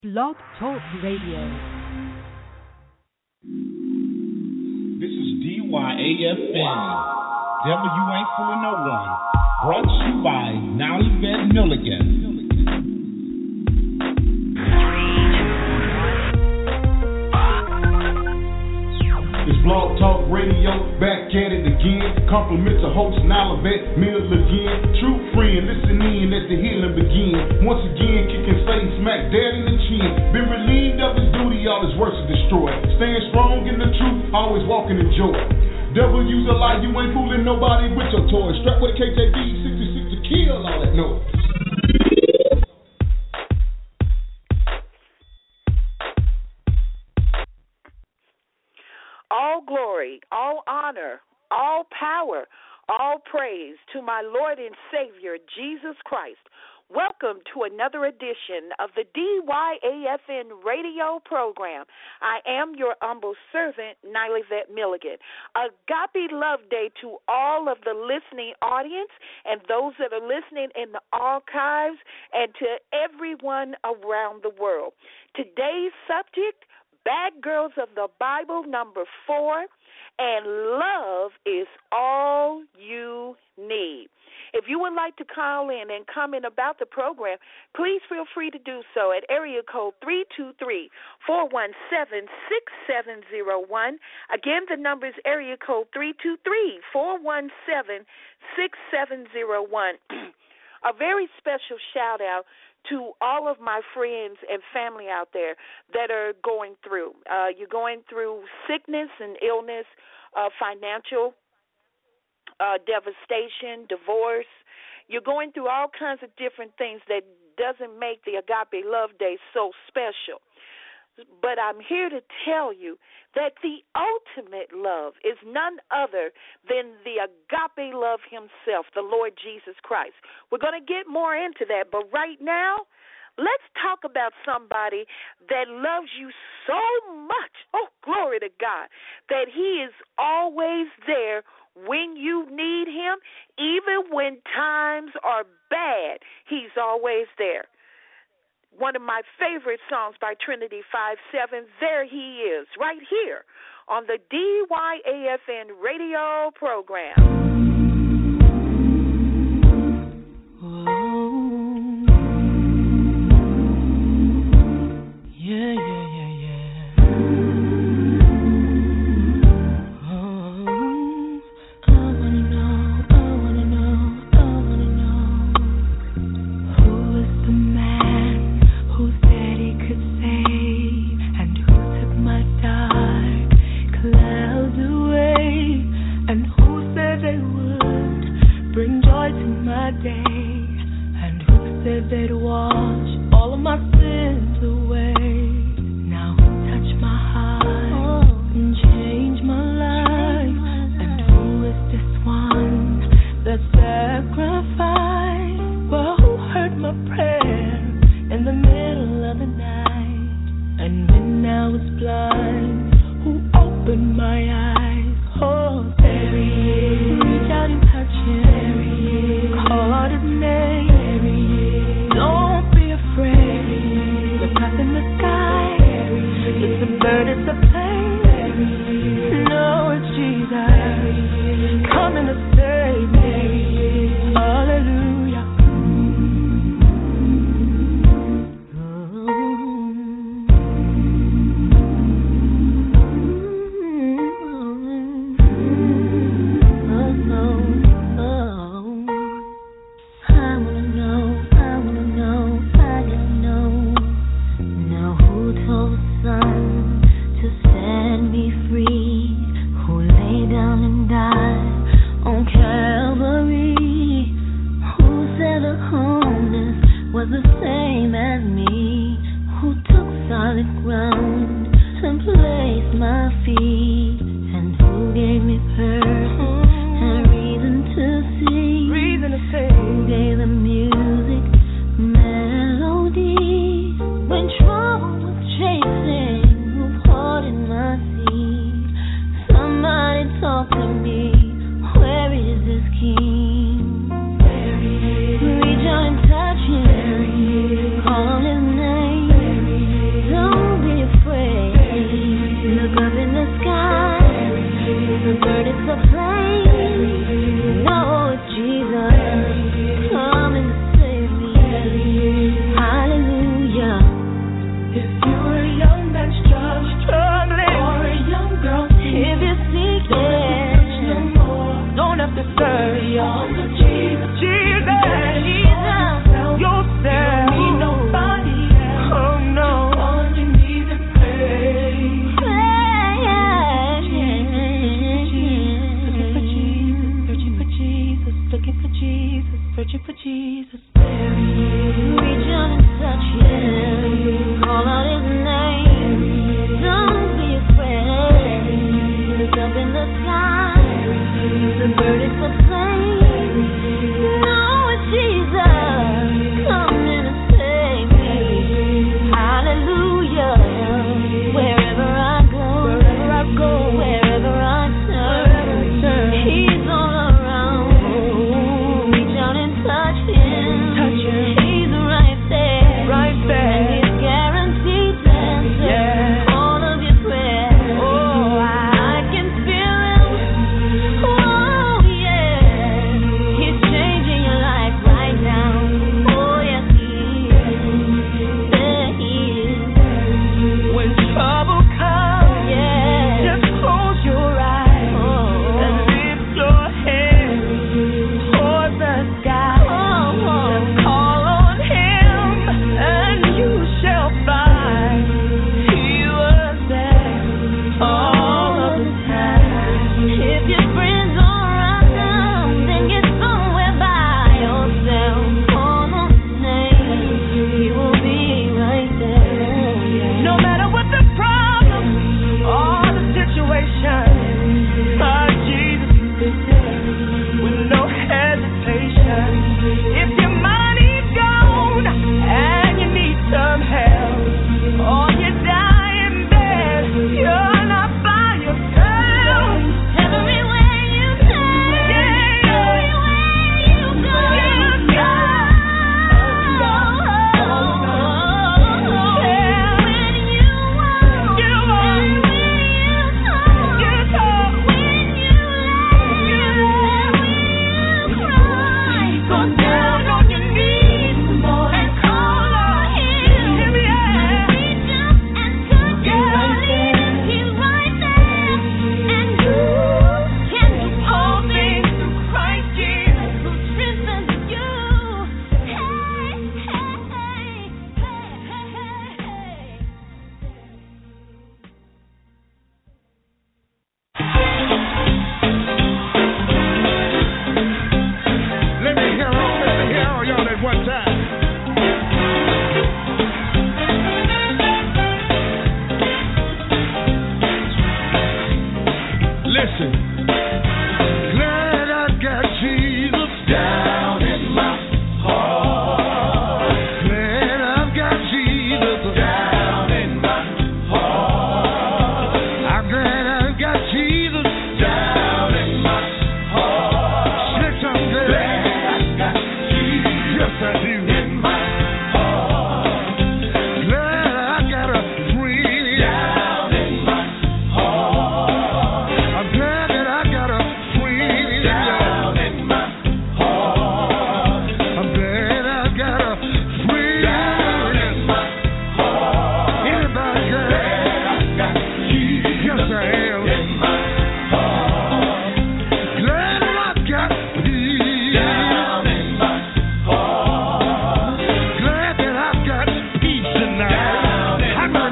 Blog Talk Radio. This is DYAFN. Devil, you ain't fooling no one. Brought to you by Nollyvet Milligan. It's Blog Talk Radio, back at it again. Compliments of host Nollyvet Milligan. True friend, listen in as the healing begin. Once again, kicking Satan smack dead in the chin. Been relieved of his duty, all his works are destroyed. Staying strong in the truth, always walking in joy. Devil use a lie, you ain't fooling nobody with your toys. Strapped with a KJV 66 to kill all that noise. All glory, all honor, all power, all praise to my Lord and Savior, Jesus Christ. Welcome to another edition of the DYAFN radio program. I am your humble servant, Nollyvet Milligan. Agape Love Day to all of the listening audience and those that are listening in the archives and to everyone around the world. Today's subject, Bad Girls of the Bible, number 4, and love is all you need. If you would like to call in and comment about the program, please feel free to do so at area code 323-417-6701. Again, the number is area code 323-417-6701. A very special shout-out to all of my friends and family out there that are going through. You're going through sickness and illness, financial devastation, divorce. You're going through all kinds of different things that doesn't make the Agape Love Day so special. But I'm here to tell you that the ultimate love is none other than the agape love himself, the Lord Jesus Christ. We're going to get more into that, but right now, let's talk about somebody that loves you so much, oh, glory to God, that he is always there when you need him. Even when times are bad, he's always there. One of my favorite songs by Trinity 5-7, There He Is, right here on the DYAFN radio program. Reach out and touch him, call his name.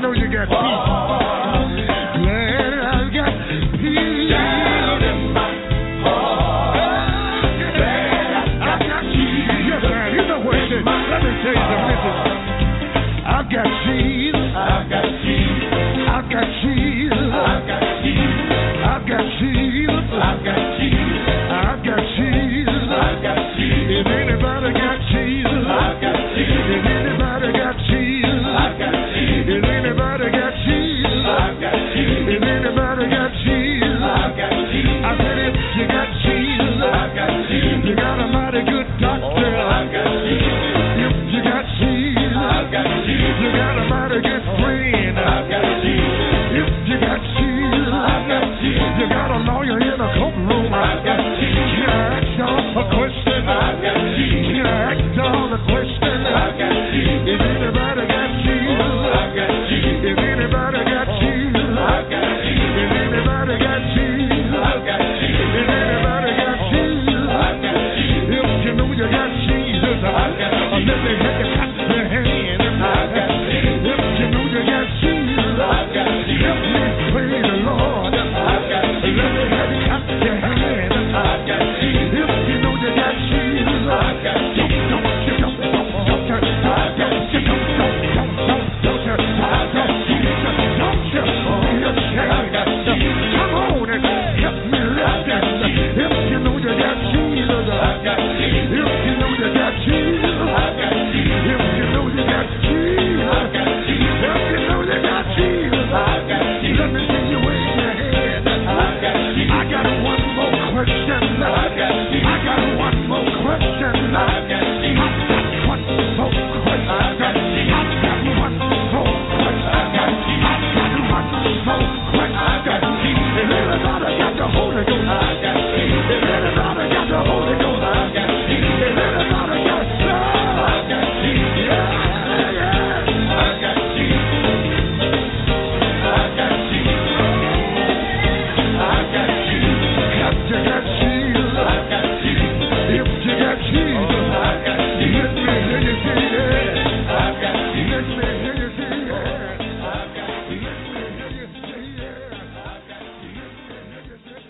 know you got peace. Glad I've got peace. Down in my heart. I've got peace. Yes, man. You know what it is. Let me tell you something. Listen. I've got Jesus. I've got Jesus. I've got Jesus. I've got Jesus. I've got Jesus. I've got Jesus. I've got Jesus. I've got Jesus. If anybody got Jesus, I've got Jesus. If anybody got Jesus, I've got Jesus. If anybody got Jesus, I've got Jesus. If anybody got Jesus, I've got Jesus. I said if you got Jesus, I've got Jesus. You got a mighty good doctor. I've got Jesus. If you got Jesus, I've got Jesus. You got a mighty good friend. I've got Jesus. If you got Jesus, I've got Jesus. You got a lawyer in a courtroom. I've got Jesus. Can I ask y'all a question? I've got Jesus. Can I ask y'all a question? I've got Jesus. If anybody got Jesus, I've got Jesus. If anybody got Jesus, I've got Jesus. If anybody got Jesus, I've got Jesus. If anybody got Jesus, I've got Jesus. If you know you got Jesus, I've got Jesus. Let me have you clap your hand. I've got Jesus. If you know you got Jesus, I've got Jesus. Help me praise the Lord. I've got Jesus. Let me have you clap your hand. I've got Jesus. If you know you got Jesus, I've got Jesus. Come on and help me lift this. If you know you got Jesus, I've got Jesus. If you know you got Jesus, I've got Jesus. If you know you got Jesus, I've got Jesus. If you know you got Jesus, I've got Jesus. Let me see you wave your hand. I've got Jesus. I got one more question. I've got Jesus. I got one more question. I've got Jesus. I've got one more question. I've got Jesus. I've got one more question. I've got Jesus. I've got one more question. I've got Jesus. If anybody got the Holy Ghost, I've got Jesus. If anybody got the Holy Ghost, I've got Jesus. If anybody got love, I've got Jesus. Yeah, yeah. I've got Jesus. I've got Jesus. I've got Jesus. If you got Jesus, I've got Jesus. If you got Jesus, I've got Jesus. Let me hear you say yeah. I've got Jesus. Let me hear you say yeah. I've got Jesus. Let me hear you say yeah. I've got Jesus. Let me hear you say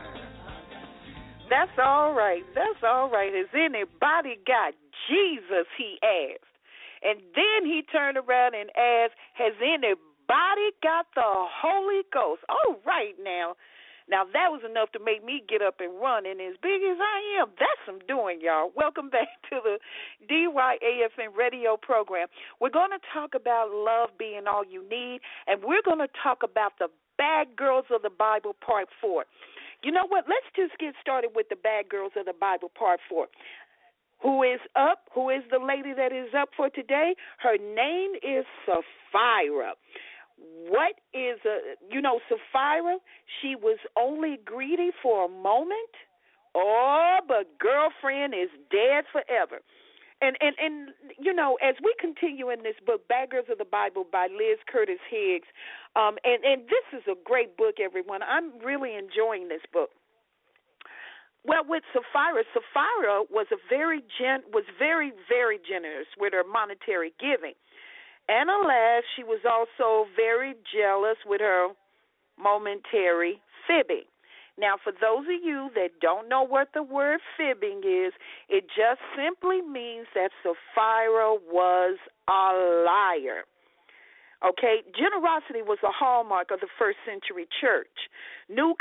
yeah. That's all right. That's all right. Has anybody got Jesus, he asked. And then he turned around and asked, has anybody got the Holy Ghost? All right now. Now, that was enough to make me get up and run. And as big as I am, that's some doing, y'all. Welcome back to the DYAFN radio program. We're going to talk about love being all you need, and we're going to talk about the Bad Girls of the Bible, Part 4. You know what? Let's just get started with the Bad Girls of the Bible, Part 4. Who is up? Who is the lady that is up for today? Her name is Sapphira. What is Sapphira, she was only greedy for a moment. Oh, but girlfriend is dead forever. And as we continue in this book, Bad Girls of the Bible by Liz Curtis Higgs, and this is a great book, everyone. I'm really enjoying this book. Well, with Sapphira was very, very generous with her monetary giving. And alas, she was also very jealous with her momentary fibbing. Now, for those of you that don't know what the word fibbing is, it just simply means that Sapphira was a liar. Okay, generosity was a hallmark of the first century church. New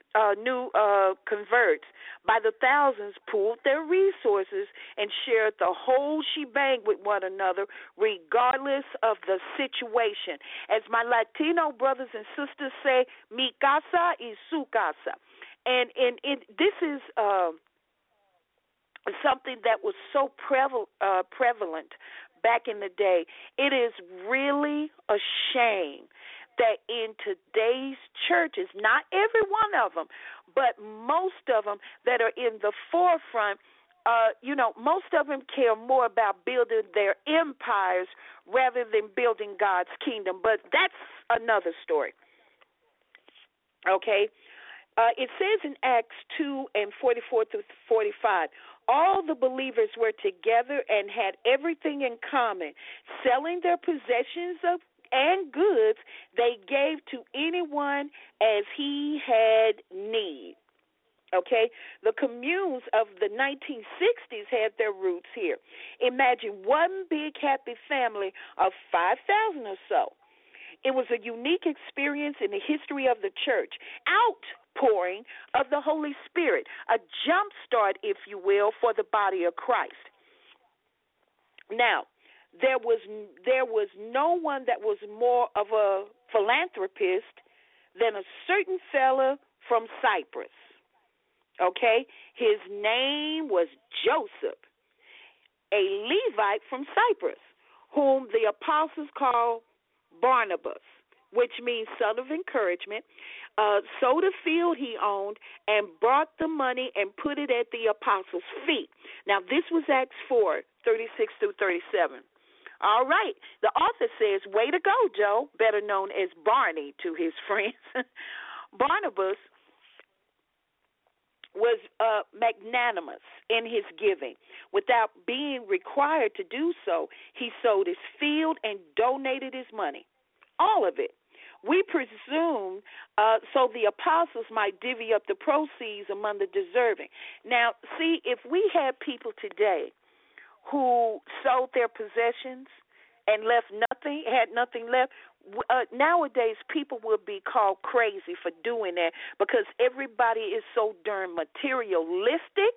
converts by the thousands pooled their resources and shared the whole shebang with one another, regardless of the situation. As my Latino brothers and sisters say, mi casa y su casa. And this is something that was so prevalent back in the day. It is really a shame that in today's churches, not every one of them, but most of them that are in the forefront, most of them care more about building their empires rather than building God's kingdom. But that's another story. Okay? It says in Acts 2:44-45, all the believers were together and had everything in common, selling their possessions and goods they gave to anyone as he had need. Okay, the communes of the 1960s had their roots here. Imagine one big happy family of 5,000 or so. It was a unique experience in the history of the church, outpouring of the Holy Spirit, a jump start, if you will, for the body of Christ. Now, there was no one that was more of a philanthropist than a certain fella from Cyprus. Okay, his name was Joseph, a Levite from Cyprus, whom the apostles called Barnabas, which means son of encouragement, sold a field he owned and brought the money and put it at the apostles' feet. Now, this was Acts 4:36 through 37. All right, the author says, way to go, Joe, better known as Barney to his friends. Barnabas was magnanimous in his giving. Without being required to do so, he sold his field and donated his money, all of it. We presume so the apostles might divvy up the proceeds among the deserving. Now, see, if we had people today who sold their possessions and left nothing, had nothing left, nowadays people would be called crazy for doing that because everybody is so darn materialistic,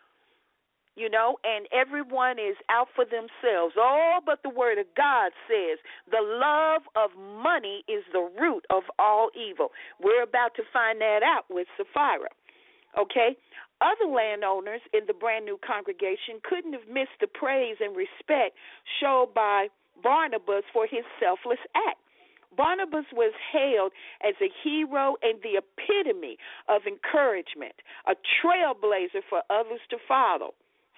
and everyone is out for themselves. Oh, but the Word of God says the love of money is the root of all evil. We're about to find that out with Sapphira. Okay? Other landowners in the brand new congregation couldn't have missed the praise and respect shown by Barnabas for his selfless act. Barnabas was hailed as a hero and the epitome of encouragement, a trailblazer for others to follow.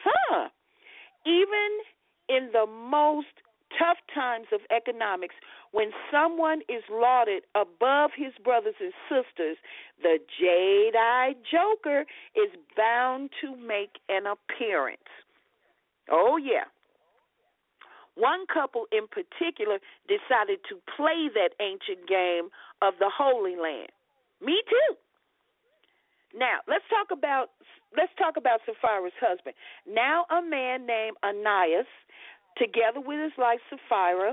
Even in the most tough times of economics, when someone is lauded above his brothers and sisters, the jade-eyed joker is bound to make an appearance. Oh, yeah. One couple in particular decided to play that ancient game of the Holy Land. Me too. Now, let's talk about Sapphira's husband. Now a man named Ananias, together with his wife Sapphira,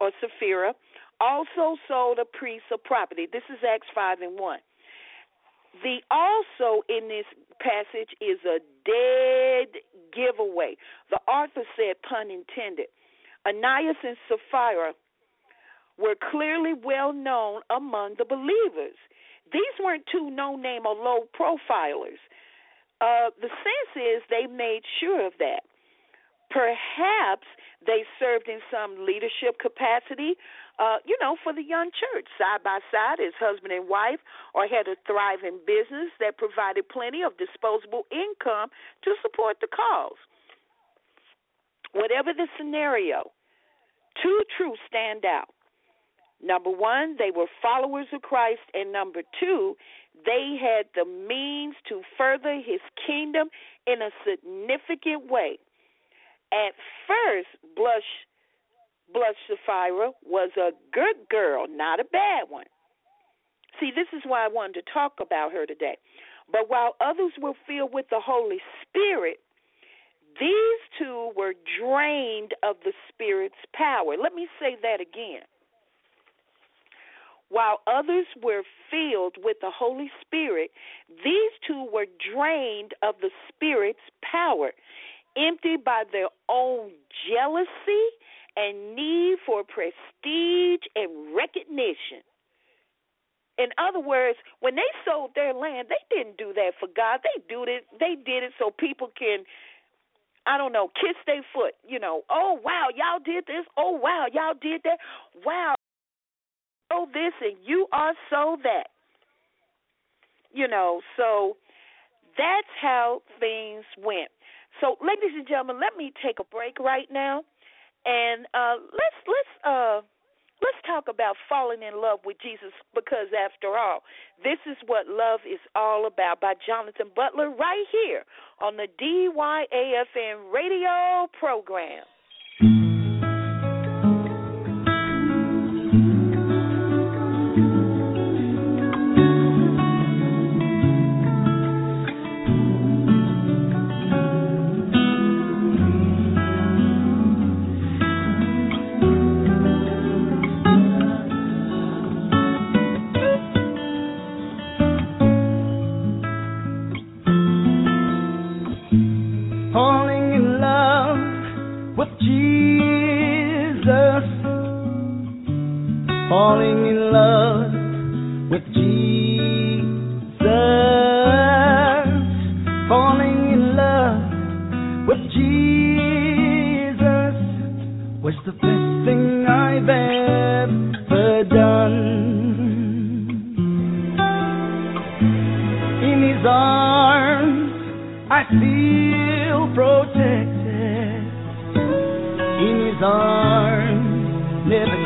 also sold a piece of property. This is Acts 5:1. The also in this passage is a dead giveaway. The author said, pun intended. Ananias and Sapphira were clearly well known among the believers. These weren't two no-name or low-profilers. The sense is they made sure of that. Perhaps they served in some leadership capacity, for the young church, side by side as husband and wife, or had a thriving business that provided plenty of disposable income to support the cause. Whatever the scenario, two truths stand out. Number one, they were followers of Christ, and number two, they had the means to further his kingdom in a significant way. At first, Blush Sapphira was a good girl, not a bad one. See, this is why I wanted to talk about her today. But while others were filled with the Holy Spirit, these two were drained of the Spirit's power. Let me say that again. While others were filled with the Holy Spirit, these two were drained of the Spirit's power, emptied by their own jealousy and need for prestige and recognition. In other words, when they sold their land, they didn't do that for God. They did it so people can, kiss their foot. Oh, wow, y'all did this. Oh, wow, y'all did that. Wow. So this and you are so that. So that's how things went. So, ladies and gentlemen, let me take a break right now, and let's talk about falling in love with Jesus, because after all, this is what love is all about, by Jonathan Butler, right here on the DYAFM radio program. falling in love with Jesus, falling in love with Jesus was the best thing I've ever done. In His arms I feel protected, in His arms never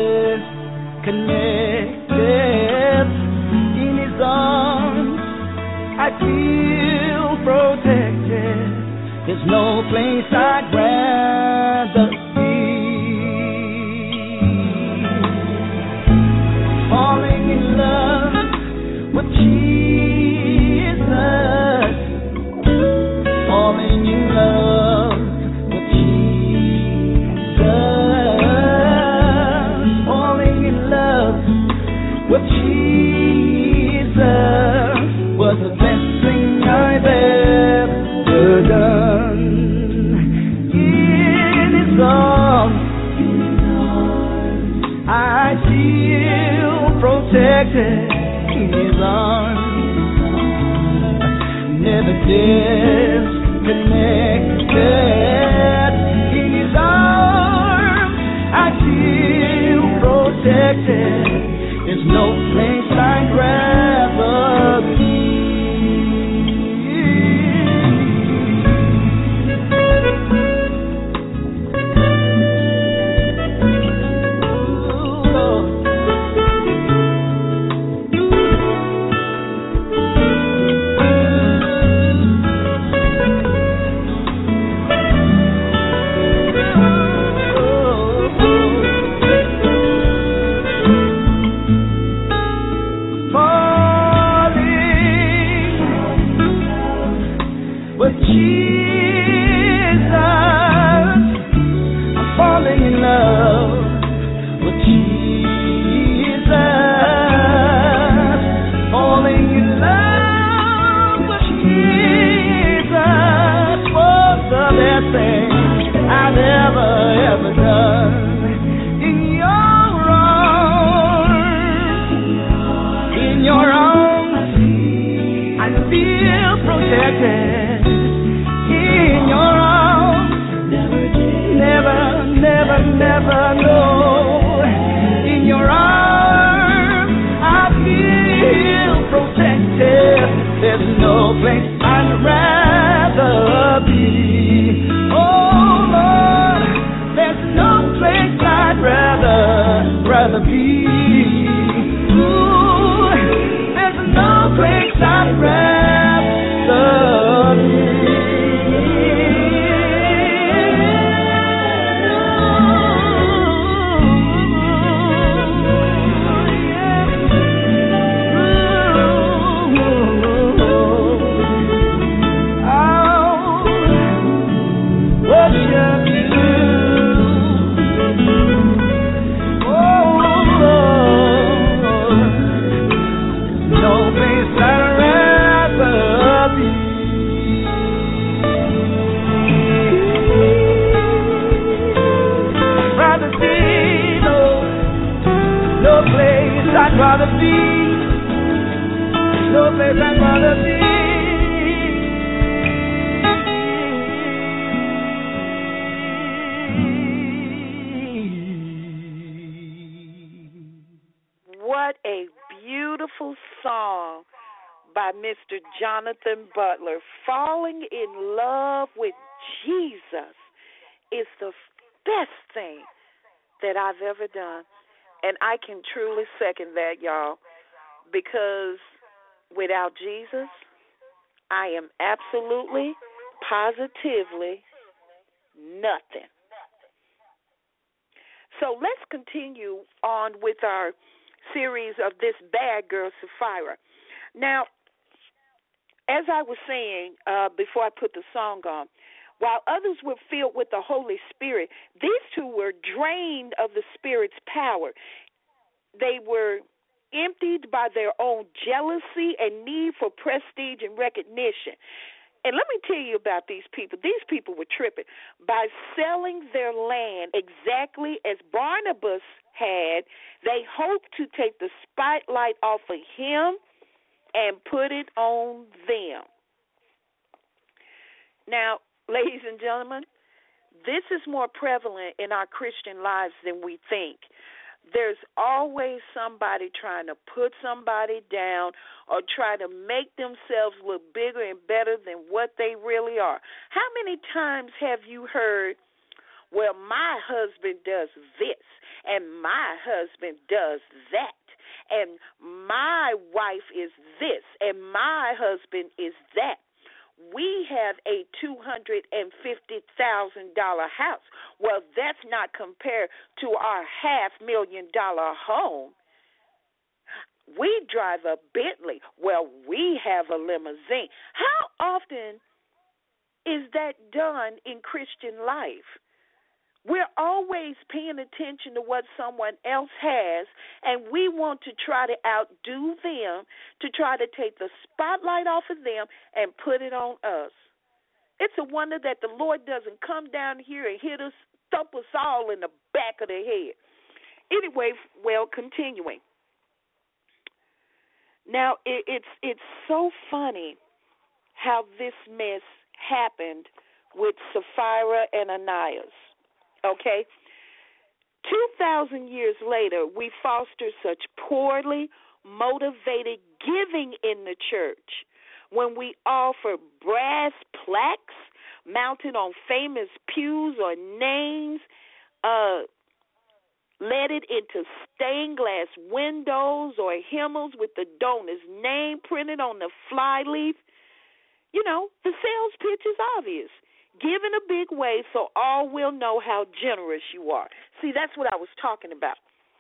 disconnected, in His arms I feel protected. There's no place I'd rather be. Falling in love with Jesus, falling in love with Jesus, falling in love with Jesus was the best thing I've ever done. In His arms I feel protected, in His arms never disconnected, in His arms I feel protected. There's no place I'd rather be. What a beautiful song by Mr. Jonathan Butler. Falling in love with Jesus is the best thing that I've ever done. And I can truly second that, y'all, because without Jesus, I am absolutely, positively nothing. So let's continue on with our series of this bad girl, Sapphira. Now, as I was saying before I put the song on, while others were filled with the Holy Spirit, these two were drained of the Spirit's power. They were emptied by their own jealousy and need for prestige and recognition. And let me tell you about these people. These people were tripping. By selling their land exactly as Barnabas had, they hoped to take the spotlight off of him and put it on them. Now, ladies and gentlemen, this is more prevalent in our Christian lives than we think. There's always somebody trying to put somebody down or try to make themselves look bigger and better than what they really are. How many times have you heard, well, my husband does this and my husband does that and my wife is this and my husband is that? We have a $250,000 house. Well, that's not compared to our $500,000 home. We drive a Bentley. Well, we have a limousine. How often is that done in Christian life? We're always paying attention to what someone else has, and we want to try to outdo them, to try to take the spotlight off of them and put it on us. It's a wonder that the Lord doesn't come down here and hit us, thump us all in the back of the head. Anyway, well, continuing. Now, it's so funny how this mess happened with Sapphira and Ananias. Okay? 2,000 years later, we foster such poorly motivated giving in the church when we offer brass plaques mounted on famous pews or names, let it into stained glass windows or hymnals with the donor's name printed on the flyleaf. You know, the sales pitch is obvious. Give in a big way so all will know how generous you are. See, that's what I was talking about.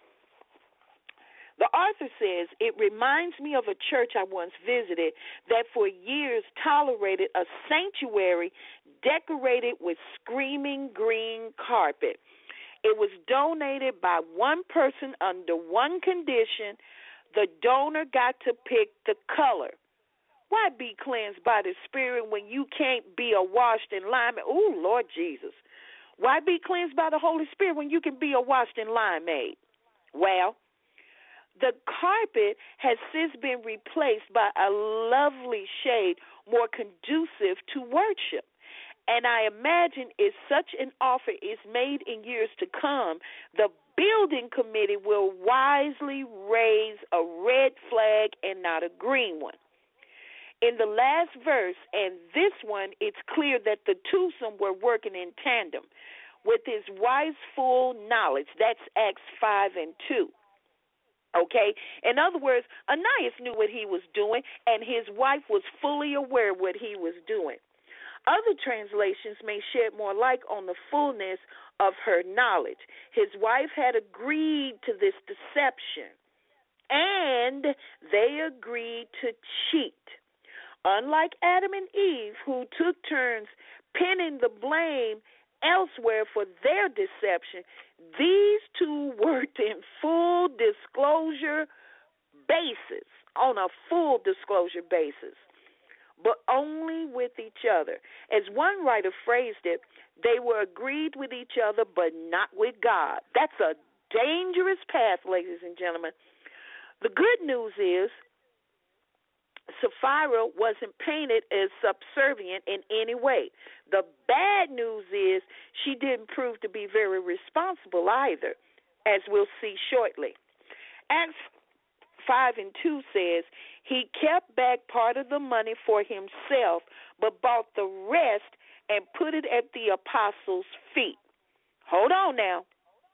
The author says, it reminds me of a church I once visited that for years tolerated a sanctuary decorated with screaming green carpet. It was donated by one person under one condition. The donor got to pick the color. Why be cleansed by the Spirit when you can't be washed in lime? Oh, Lord Jesus. Why be cleansed by the Holy Spirit when you can be washed in limeade? Well, the carpet has since been replaced by a lovely shade more conducive to worship. And I imagine if such an offer is made in years to come, the building committee will wisely raise a red flag and not a green one. In the last verse and this one, it's clear that the twosome were working in tandem with his wife's full knowledge. That's Acts 5:2. Okay? In other words, Ananias knew what he was doing, and his wife was fully aware what he was doing. Other translations may shed more light on the fullness of her knowledge. His wife had agreed to this deception, and they agreed to cheat. Unlike Adam and Eve, who took turns pinning the blame elsewhere for their deception, these two worked in full disclosure basis, on a full disclosure basis, but only with each other. As one writer phrased it, they were agreed with each other, but not with God. That's a dangerous path, ladies and gentlemen. The good news is, Sapphira wasn't painted as subservient in any way. The bad news is she didn't prove to be very responsible either, as we'll see shortly. Acts 5:2 says, he kept back part of the money for himself, but bought the rest and put it at the apostles' feet. Hold on now.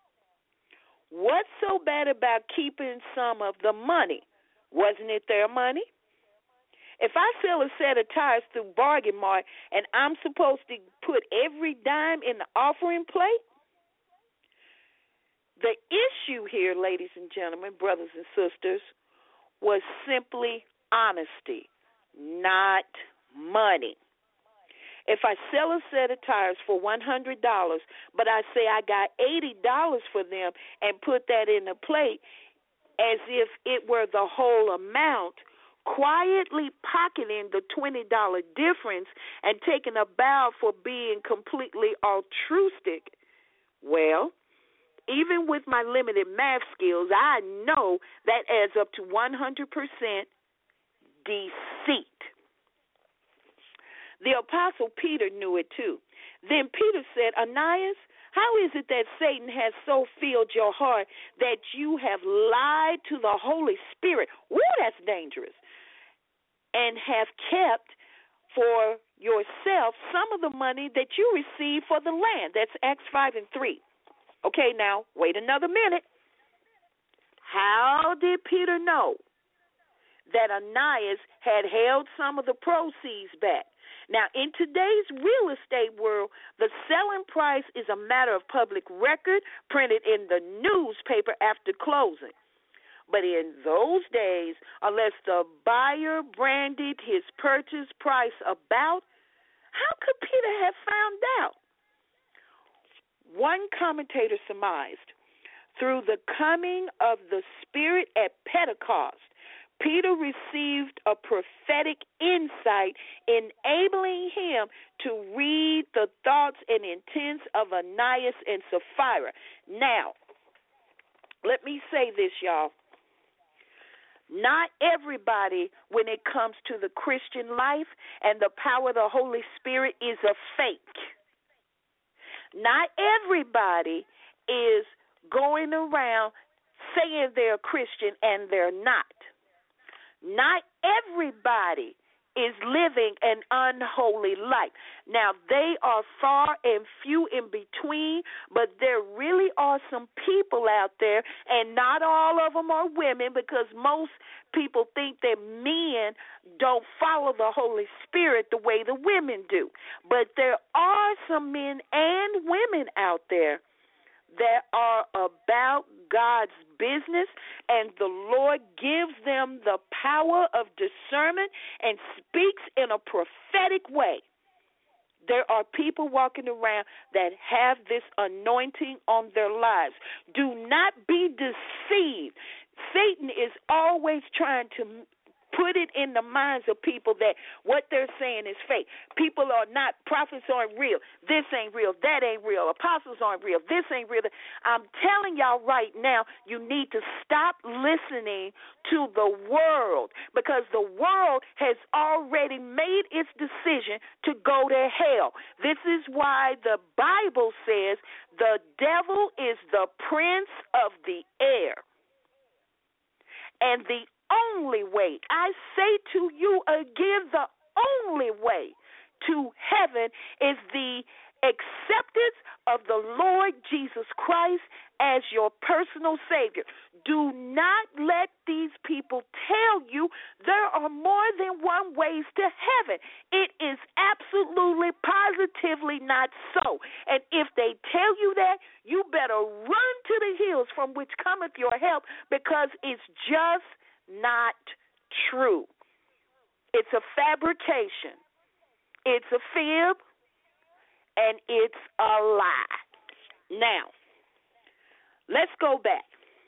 What's so bad about keeping some of the money? Wasn't it their money? If I sell a set of tires through Bargain Mart and I'm supposed to put every dime in the offering plate, The issue here, ladies and gentlemen, brothers and sisters, was simply honesty, not money. If I sell a set of tires for $100, but I say I got $80 for them and put that in the plate as if it were the whole amount, quietly pocketing the $20 difference and taking a bow for being completely altruistic, well, even with my limited math skills, I know that adds up to 100% deceit. The Apostle Peter knew it too. Then Peter said, Ananias, how is it that Satan has so filled your heart that you have lied to the Holy Spirit? Woo, that's dangerous. And have kept for yourself some of the money that you received for the land. That's Acts 5:3. Okay, now, wait another minute. How did Peter know that Ananias had held some of the proceeds back? Now, in today's real estate world, the selling price is a matter of public record printed in the newspaper after closing. But in those days, unless the buyer branded his purchase price about, how could Peter have found out? One commentator surmised, through the coming of the Spirit at Pentecost, Peter received a prophetic insight enabling him to read the thoughts and intents of Ananias and Sapphira. Now, let me say this, y'all. Not everybody, when it comes to the Christian life and the power of the Holy Spirit, is a fake. Not everybody is going around saying they're a Christian and they're not. Not everybody is living an unholy life. Now, they are far and few in between, but there really are some people out there, and not all of them are women, because most people think that men don't follow the Holy Spirit the way the women do. But there are some men and women out there that are about God's business, and the Lord gives them the power of discernment and speaks in a prophetic way. There are people walking around that have this anointing on their lives. Do not be deceived. Satan is always trying to put it in the minds of people that what they're saying is fake. People are not, prophets aren't real. This ain't real. That ain't real. Apostles aren't real. This ain't real. I'm telling y'all right now, you need to stop listening to the world, because the world has already made its decision to go to hell. This is why the Bible says the devil is the prince of the air. And the only way, I say to you again, the only way to heaven is the acceptance of the Lord Jesus Christ as your personal Savior. Do not let these people tell you there are more than one ways to heaven. It is absolutely, positively not so. And if they tell you that, you better run to the hills from which cometh your help, because it's just not true. It's a fabrication. It's a fib, and it's a lie. Now, let's go back.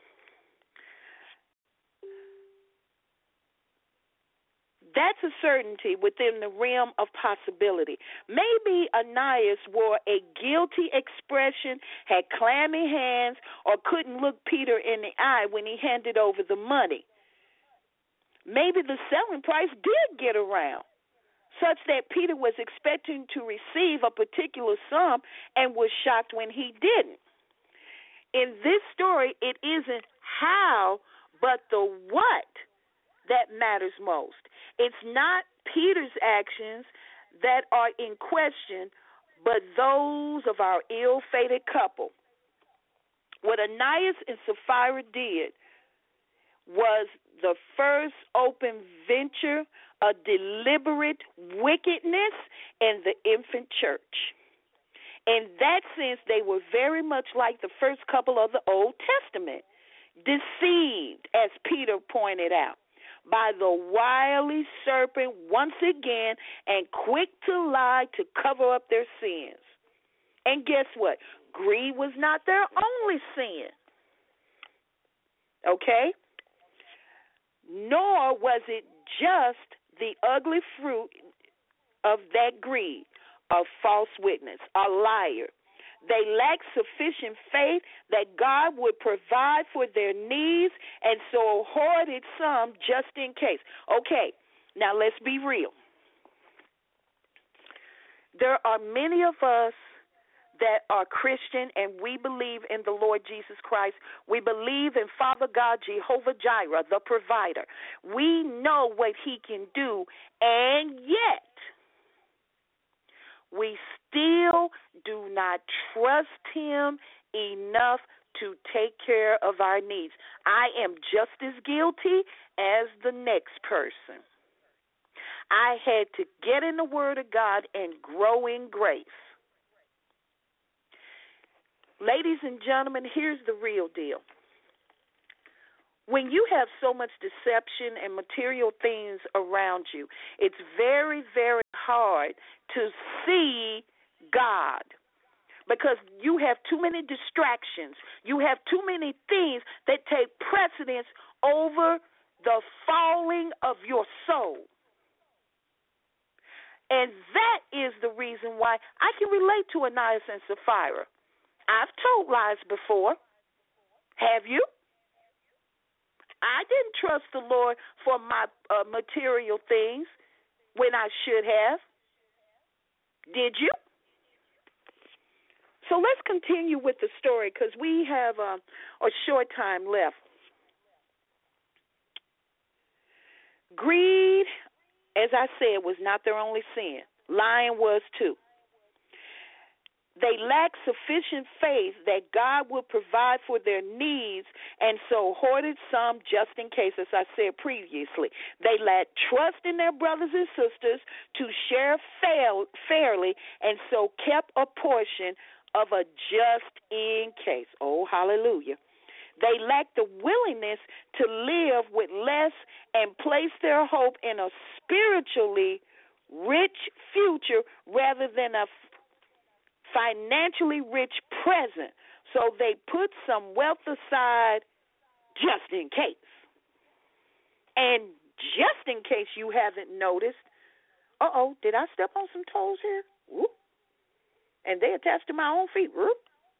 That's a certainty within the realm of possibility. Maybe Ananias wore a guilty expression, had clammy hands, or couldn't look Peter in the eye when he handed over the money. Maybe the selling price did get around, such that Peter was expecting to receive a particular sum and was shocked when he didn't. In this story, it isn't how, but the what that matters most. It's not Peter's actions that are in question, but those of our ill-fated couple. What Ananias and Sapphira did was the first open venture, a deliberate wickedness in the infant church. In that sense, they were very much like the first couple of the Old Testament, deceived, as Peter pointed out, by the wily serpent once again, and quick to lie to cover up their sins. And guess what? Greed was not their only sin. Okay? Nor was it just the ugly fruit of that greed, a false witness, a liar. They lacked sufficient faith that God would provide for their needs, and so hoarded some just in case. Okay, now let's be real. There are many of us that are Christian, and we believe in the Lord Jesus Christ. We believe in Father God, Jehovah Jireh, the provider. We know what he can do, and yet we still do not trust him enough to take care of our needs. I am just as guilty as the next person. I had to get in the Word of God and grow in grace. Ladies and gentlemen, here's the real deal. When you have so much deception and material things around you, it's very, very hard to see God, because you have too many distractions. You have too many things that take precedence over the falling of your soul. And that is the reason why I can relate to Ananias and Sapphira. I've told lies before. Have you? I didn't trust the Lord for my material things when I should have. Did you? So let's continue with the story, because we have a short time left. Greed, as I said, was not their only sin. Lying was too. They lacked sufficient faith that God would provide for their needs, and so hoarded some just in case, as I said previously. They lacked trust in their brothers and sisters to share fairly, and so kept a portion of a just in case. Oh, hallelujah. They lacked the willingness to live with less and place their hope in a spiritually rich future rather than a financially rich present. So they put some wealth aside just in case. And just in case you haven't noticed, did I step on some toes here? Whoop. And they attached to my own feet. Whoop.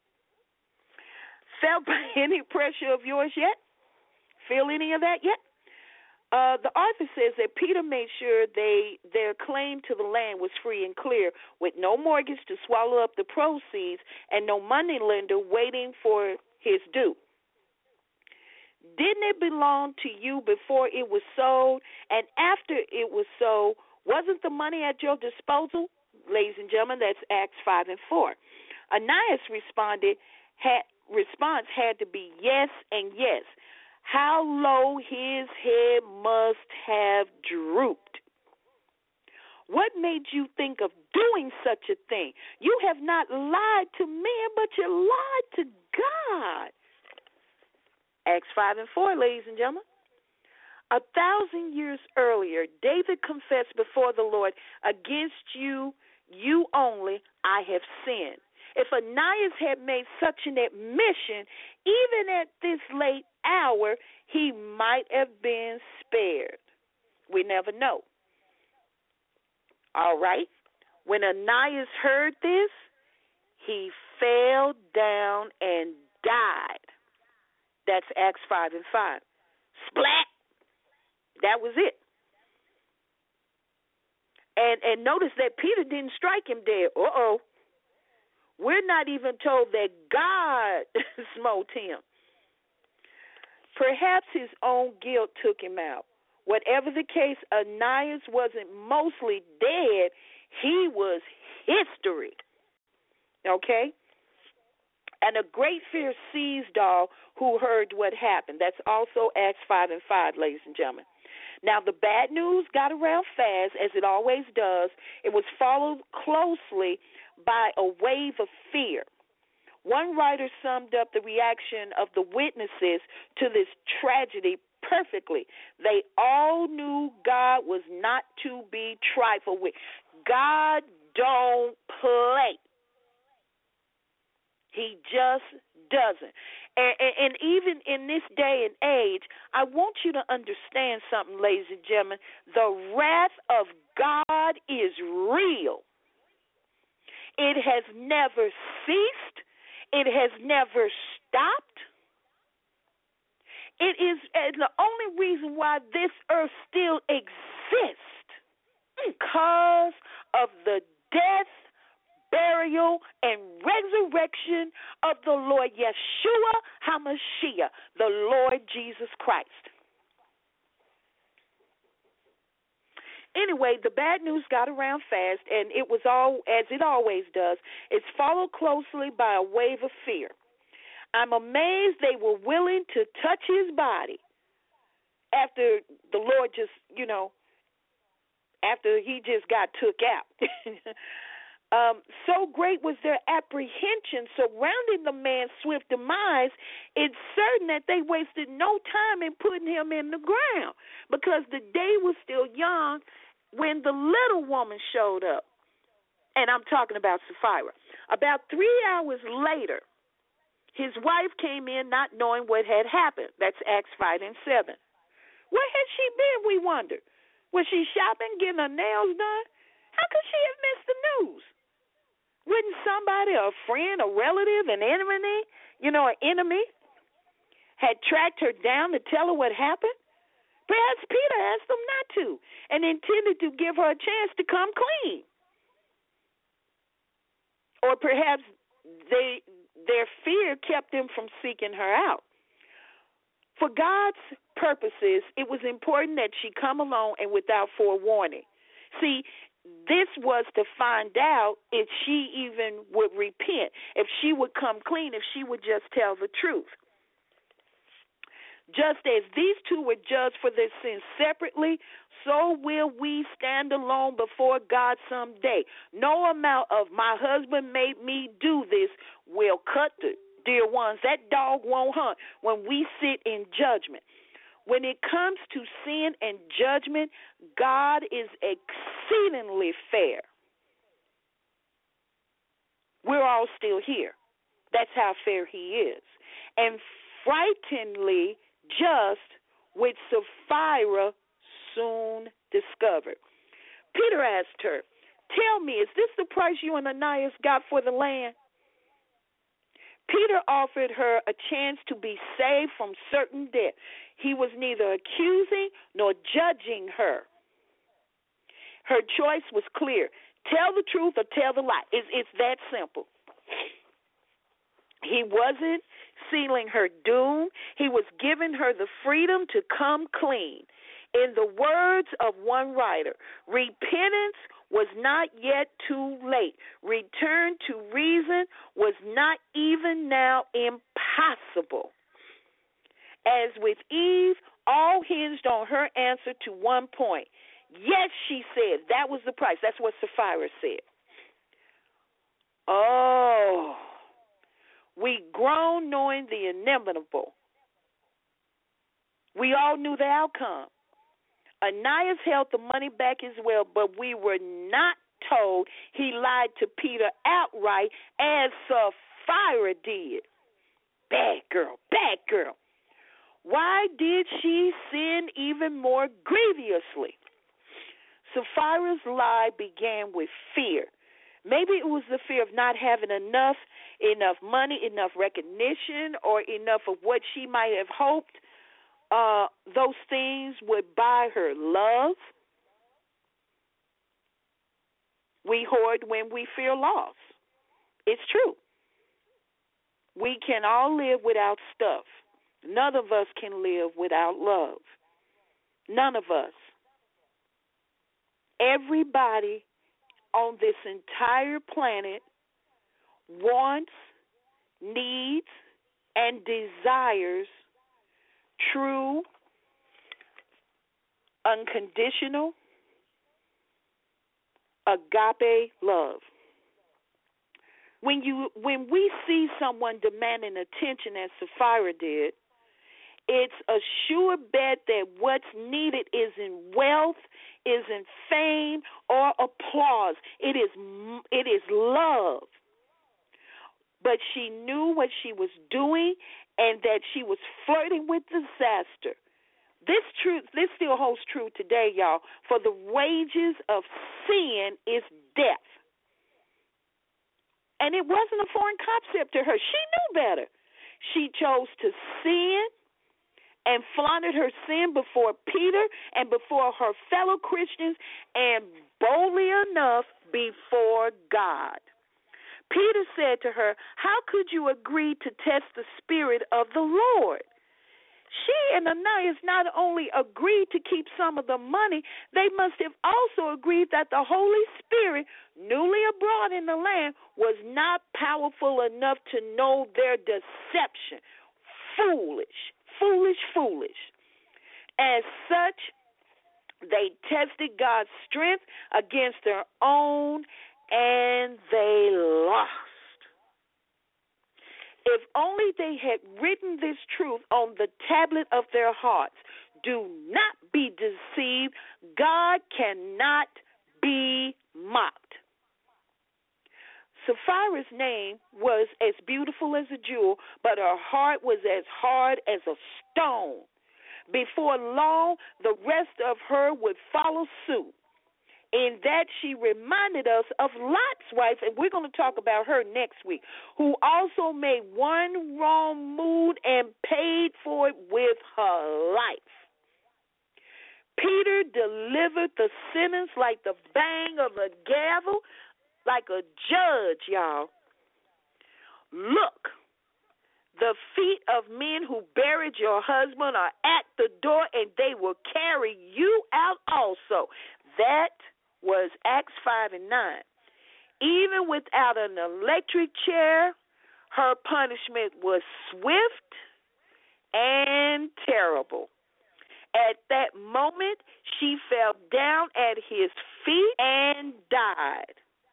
Felt by any pressure of yours yet? Feel any of that yet? The author says that Peter made sure their claim to the land was free and clear, with no mortgage to swallow up the proceeds and no money lender waiting for his due. Didn't it belong to you before it was sold? And after it was sold, wasn't the money at your disposal? Ladies and gentlemen, that's Acts 5 and 4. Ananias' response had to be yes and yes. How low his head must have drooped. What made you think of doing such a thing? You have not lied to men, but you lied to God. Acts 5 and 4, ladies and gentlemen. 1,000 years earlier, David confessed before the Lord, against you, you only, I have sinned. If Ananias had made such an admission, even at this late hour, he might have been spared. We never know. All right. When Ananias heard this, he fell down and died. That's Acts 5 and 5. Splat. That was it. And notice that Peter didn't strike him dead. We're not even told that God smote him. Perhaps his own guilt took him out. Whatever the case, Ananias wasn't mostly dead. He was history. Okay? And a great fear seized all who heard what happened. That's also Acts 5 and 5, ladies and gentlemen. Now, the bad news got around fast, as it always does. It was followed closely by a wave of fear. One writer summed up the reaction of the witnesses to this tragedy perfectly. They all knew God was not to be trifled with. God don't play. He just doesn't. And even in this day and age, I want you to understand something, ladies and gentlemen. The wrath of God is real. It has never ceased. It has never stopped. It is the only reason why this earth still exists because of the death, burial, and resurrection of the Lord Yeshua HaMashiach, the Lord Jesus Christ. Anyway, the bad news got around fast, and it was all, as it always does, it's followed closely by a wave of fear. I'm amazed they were willing to touch his body after the Lord just, after he just got took out. So great was their apprehension surrounding the man's swift demise, it's certain that they wasted no time in putting him in the ground because the day was still young when the little woman showed up. And I'm talking about Sapphira. About 3 hours later, his wife came in not knowing what had happened. That's Acts 5 and 7. Where had she been, we wonder? Was she shopping, getting her nails done? How could she have missed the news? Wouldn't somebody, a friend, a relative, an enemy, an enemy, had tracked her down to tell her what happened? Perhaps Peter asked them not to and intended to give her a chance to come clean. Or perhaps their fear kept them from seeking her out. For God's purposes, it was important that she come alone and without forewarning. See, this was to find out if she even would repent, if she would come clean, if she would just tell the truth. Just as these two were judged for their sins separately, so will we stand alone before God someday. No amount of my husband made me do this will cut the dear ones. That dog won't hunt when we sit in judgment. When it comes to sin and judgment, God is exceedingly fair. We're all still here. That's how fair he is. And frighteningly just, which Sapphira soon discovered. Peter asked her, "Tell me, is this the price you and Ananias got for the land?" Peter offered her a chance to be saved from certain death. He was neither accusing nor judging her. Her choice was clear. Tell the truth or tell the lie. It's that simple. He wasn't sealing her doom. He was giving her the freedom to come clean. In the words of one writer, repentance was not yet too late. Return to reason was not even now impossible. As with Eve, all hinged on her answer to one point. Yes, she said, that was the price. That's what Sapphira said. Oh, we groan knowing the inevitable. We all knew the outcome. Ananias held the money back as well, but we were not told he lied to Peter outright as Sapphira did. Bad girl, bad girl. Why did she sin even more grievously? Sapphira's lie began with fear. Maybe it was the fear of not having enough money, enough recognition, or enough of what she might have hoped those things would buy her love. We hoard when we fear loss. It's true. We can all live without stuff. None of us can live without love. None of us. Everybody on this entire planet wants, needs, and desires true, unconditional, agape love. When we see someone demanding attention as Sapphira did, it's a sure bet that what's needed isn't wealth, isn't fame, or applause. It is love. But she knew what she was doing and that she was flirting with disaster. This still holds true today, y'all. For the wages of sin is death. And it wasn't a foreign concept to her. She knew better. She chose to sin and flaunted her sin before Peter and before her fellow Christians and boldly enough before God. Peter said to her, "How could you agree to test the Spirit of the Lord?" She and Ananias not only agreed to keep some of the money, they must have also agreed that the Holy Spirit, newly abroad in the land, was not powerful enough to know their deception. Foolish. As such, they tested God's strength against their own, and they lost. If only they had written this truth on the tablet of their hearts. Do not be deceived. God cannot be mocked. Sapphira's name was as beautiful as a jewel, but her heart was as hard as a stone. Before long, the rest of her would follow suit. In that she reminded us of Lot's wife, and we're going to talk about her next week, who also made one wrong move and paid for it with her life. Peter delivered the sentence like the bang of a gavel, like a judge, y'all. Look, the feet of men who buried your husband are at the door, and they will carry you out also. That was Acts 5 and 9. Even without an electric chair, her punishment was swift and terrible. At that moment, she fell down at his feet and died.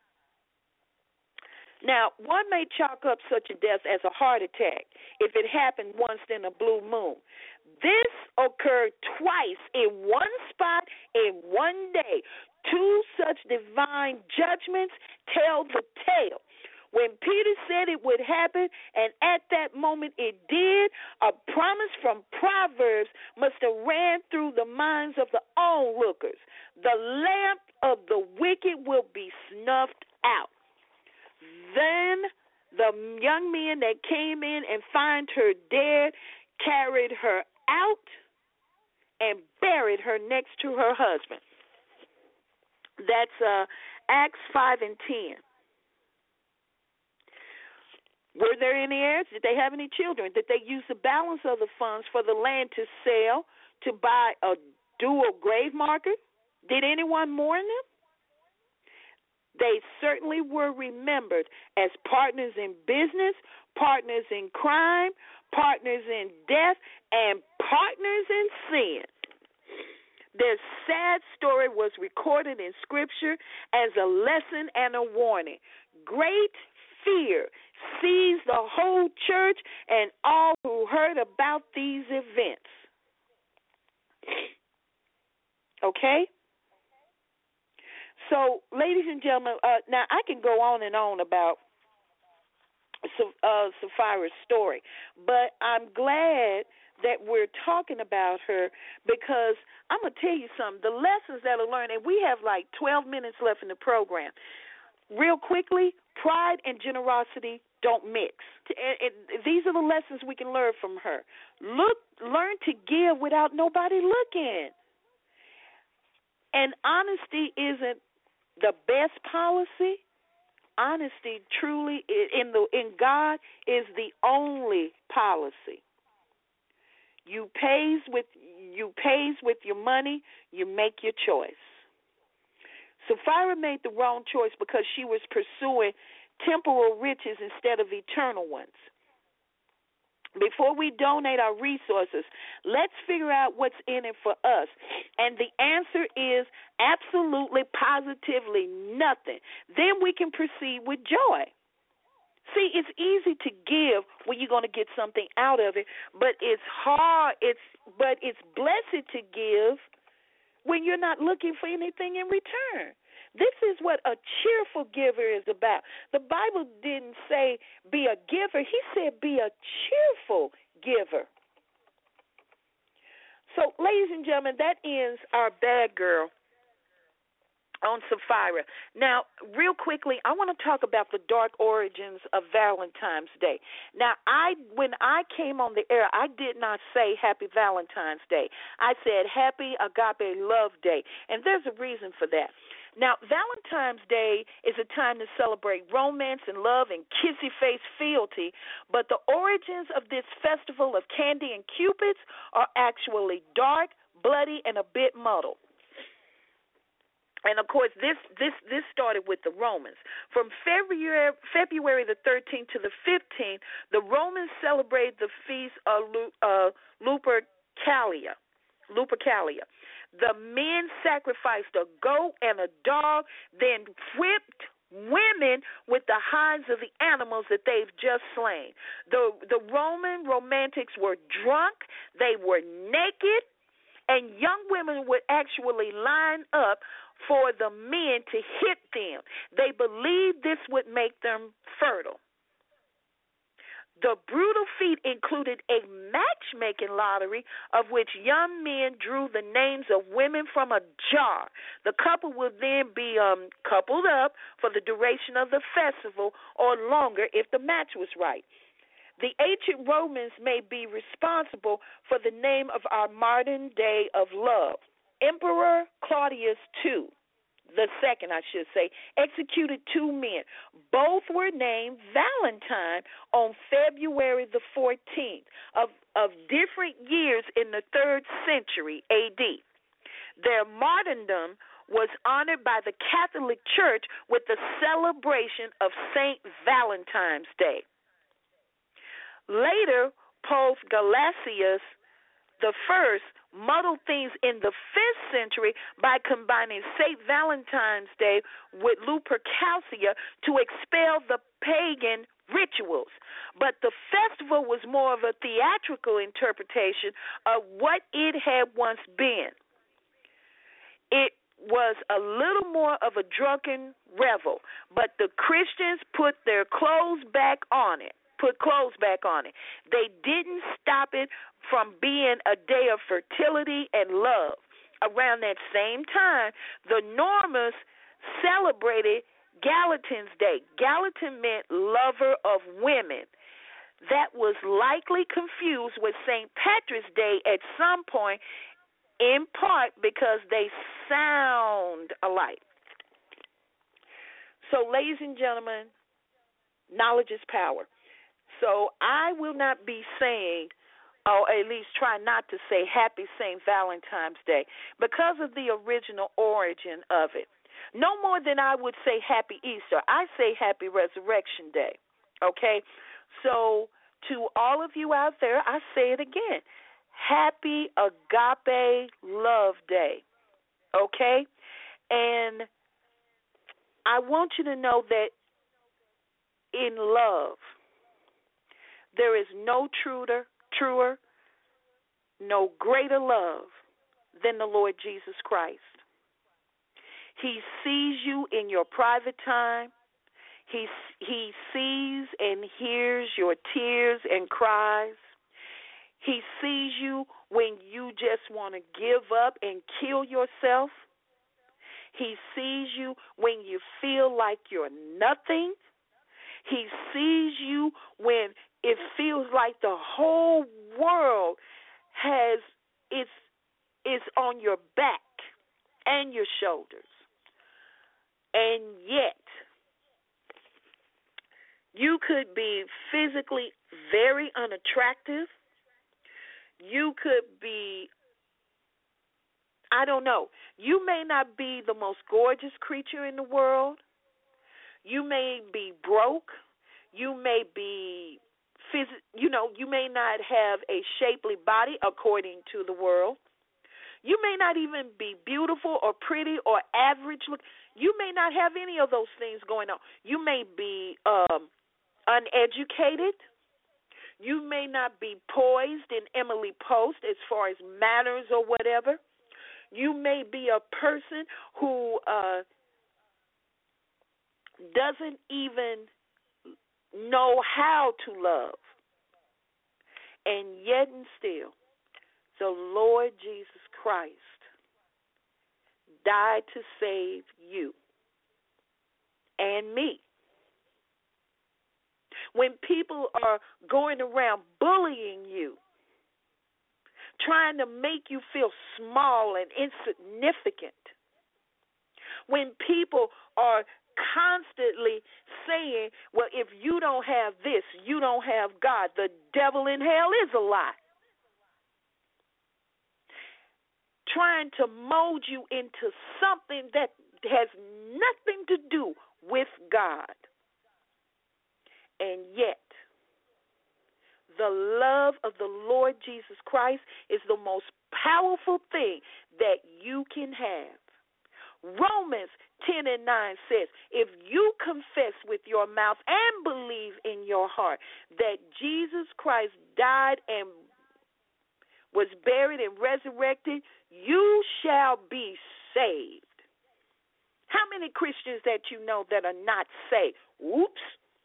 Now, one may chalk up such a death as a heart attack if it happened once in a blue moon. This occurred twice in one spot in one day. Two such divine judgments tell the tale. When Peter said it would happen, and at that moment it did, a promise from Proverbs must have ran through the minds of the onlookers. The lamp of the wicked will be snuffed out. Then the young men that came in and found her dead carried her out and buried her next to her husband. That's Acts 5 and 10. Were there any heirs? Did they have any children? Did they use the balance of the funds for the land to sell, to buy a dual grave marker? Did anyone mourn them? They certainly were remembered as partners in business, partners in crime, partners in death, and partners in sin. Their sad story was recorded in Scripture as a lesson and a warning. Great fear seized the whole church and all who heard about these events. Okay? So, ladies and gentlemen, now I can go on and on about Sapphira's story, but I'm glad that we're talking about her because I'm going to tell you something. The lessons that are learned, and we have like 12 minutes left in the program. Real quickly, pride and generosity don't mix. These are the lessons we can learn from her. Learn to give without nobody looking. And honesty isn't the best policy. Honesty truly in God is the only policy. You pays with your money, you make your choice. Sapphira made the wrong choice because she was pursuing temporal riches instead of eternal ones. Before we donate our resources, let's figure out what's in it for us. And the answer is absolutely, positively nothing. Then we can proceed with joy. See, it's easy to give when you're going to get something out of it, but it's hard. But it's blessed to give when you're not looking for anything in return. This is what a cheerful giver is about. The Bible didn't say be a giver. He said be a cheerful giver. So, ladies and gentlemen, that ends our Bad Girl on Sapphira. Now, real quickly, I want to talk about the dark origins of Valentine's Day. Now, when I came on the air, I did not say Happy Valentine's Day. I said Happy Agape Love Day, and there's a reason for that. Now, Valentine's Day is a time to celebrate romance and love and kissy-face fealty, but the origins of this festival of candy and cupids are actually dark, bloody, and a bit muddled. And, of course, this started with the Romans. From February the 13th to the 15th, the Romans celebrated the feast of Lupercalia. The men sacrificed a goat and a dog, then whipped women with the hides of the animals that they've just slain. The Roman romantics were drunk, they were naked, and young women would actually line up for the men to hit them. They believed this would make them fertile. The brutal feat included a matchmaking lottery of which young men drew the names of women from a jar. The couple would then be coupled up for the duration of the festival or longer if the match was right. The ancient Romans may be responsible for the name of our modern day of love. Emperor Claudius II, the second, I should say, executed two men. Both were named Valentine on February the 14th of different years in the 3rd century A.D. Their martyrdom was honored by the Catholic Church with the celebration of St. Valentine's Day. Later, Pope Gelasius I muddled things in the 5th century by combining St. Valentine's Day with Lupercalia to expel the pagan rituals. But the festival was more of a theatrical interpretation of what it had once been. It was a little more of a drunken revel, but the Christians put clothes back on it. They didn't stop it from being a day of fertility and love. Around that same time, the Normans celebrated Gallatin's Day. Gallatin meant lover of women. That was likely confused with St. Patrick's Day at some point, in part because they sound alike. So, ladies and gentlemen, knowledge is power. So I will not be saying, or at least try not to say, Happy St. Valentine's Day because of the original origin of it. No more than I would say Happy Easter. I say Happy Resurrection Day, okay? So to all of you out there, I say it again, Happy Agape Love Day, okay? And I want you to know that in love, there is no truer, no greater love than the Lord Jesus Christ. He sees you in your private time. He sees and hears your tears and cries. He sees you when you just want to give up and kill yourself. He sees you when you feel like you're nothing. He sees you when it feels like the whole world is on your back and your shoulders. And yet, you could be physically very unattractive. You could be, I don't know, you may not be the most gorgeous creature in the world. You may be broke. You may be you may not have a shapely body according to the world. You may not even be beautiful or pretty or average look. You may not have any of those things going on. You may be uneducated. You may not be poised in Emily Post as far as manners or whatever. You may be a person who doesn't even know how to love. And yet and still, the Lord Jesus Christ died to save you and me. When people are going around bullying you, trying to make you feel small and insignificant, when people are constantly saying, well, if you don't have this, you don't have God, the devil in hell is a lie. Trying to mold you into something that has nothing to do with God. And yet, the love of the Lord Jesus Christ is the most powerful thing that you can have. Romans 10:9 says, if you confess with your mouth and believe in your heart that Jesus Christ died and was buried and resurrected, you shall be saved. How many Christians that you know that are not saved? Oops.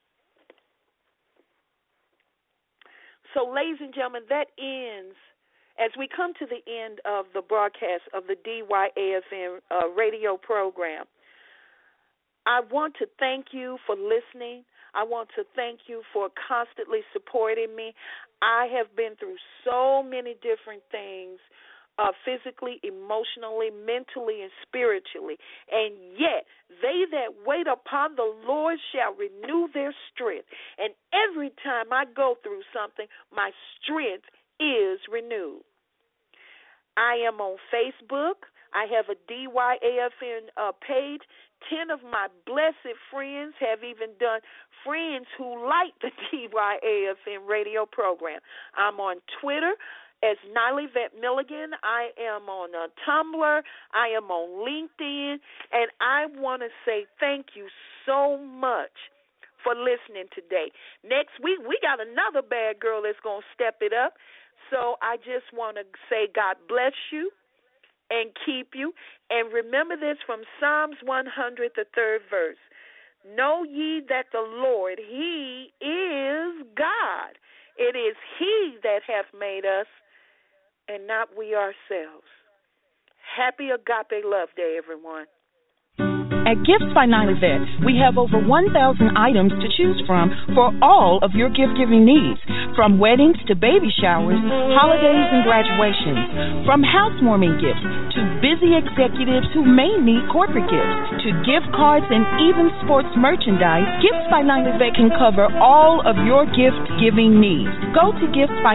So, ladies and gentlemen, that ends, as we come to the end of the broadcast of the DYAFM radio program. I want to thank you for listening. I want to thank you for constantly supporting me. I have been through so many different things, physically, emotionally, mentally, and spiritually. And yet, they that wait upon the Lord shall renew their strength. And every time I go through something, my strength is renewed. I am on Facebook. I have a DYAFN page. 10 of my blessed friends have even done friends who like the DYAFN radio program. I'm on Twitter as Nilevette Milligan. I am on Tumblr. I am on LinkedIn. And I want to say thank you so much for listening today. Next week, we got another bad girl that's going to step it up. So I just want to say God bless you and keep you. And remember this from Psalms 100, the 3rd verse. Know ye that the Lord, He is God. It is He that hath made us, and not we ourselves. Happy Agape Love Day, everyone. At Gifts by Nilevette, we have over 1,000 items to choose from for all of your gift-giving needs, from weddings to baby showers, holidays and graduations, from housewarming gifts to busy executives who may need corporate gifts, to gift cards and even sports merchandise. Gifts by Nilevette can cover all of your gift-giving needs. Go to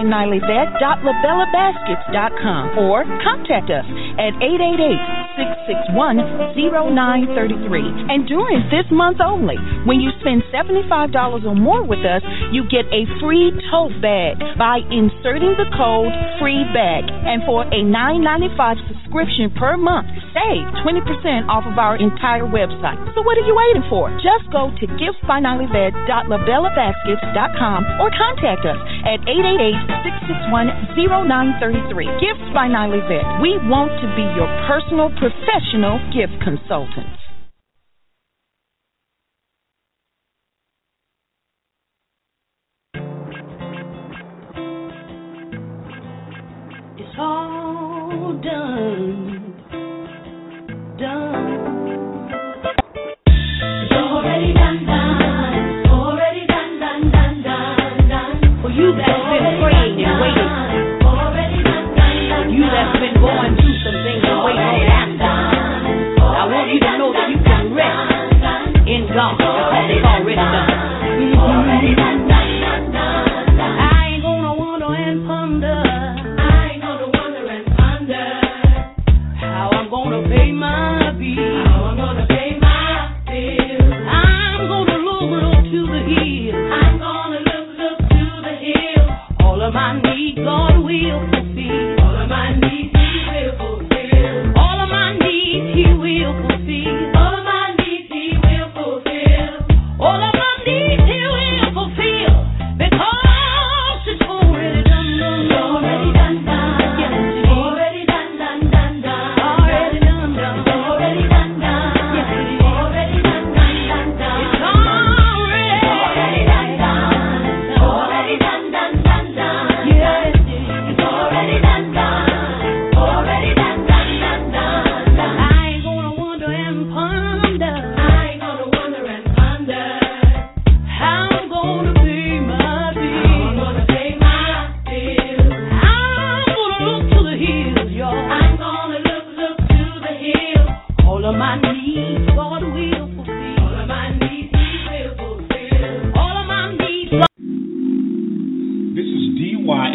giftsbynilevette.labellabaskets.com or contact us at 888-661-0933. And during this month only, when you spend $75 or more with us, you get a free tote bag by inserting the code FREEBAG. And for a $9.95 subscription per month, save 20% off of our entire website. So what are you waiting for? Just go to giftsbynilevette.labellabaskets.com or contact us at 888-661-0933. Gifts by Nilevette. We want to be your personal professional gift consultants. It's all done. It's already done. Already done. Well, you that's been praying and waiting. You that's been going through some things and waiting on answers. I want you to know that you can rest in God because it's already done. Already done. I ain't gonna wonder and ponder.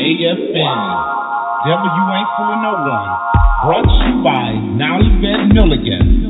WAFN. Devil, you ain't fooling no one. Brought to you by Nollyvet Milligan.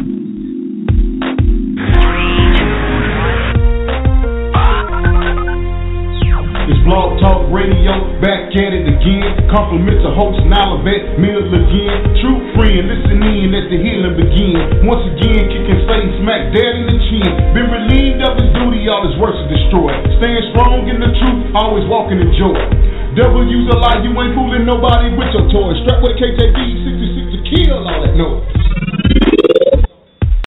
It's Blog Talk Radio, back at it again. Compliments of host Nollyvet Milligan. True friend, listen in as the healing begin. Once again, kicking Satan smack dead in the chin. Been relieved of his duty, all his works are destroyed. Staying strong in the truth, always walking in joy. Devil use a lie, you ain't fooling nobody with your toys. Strapped with a KKD 66 to kill all that noise.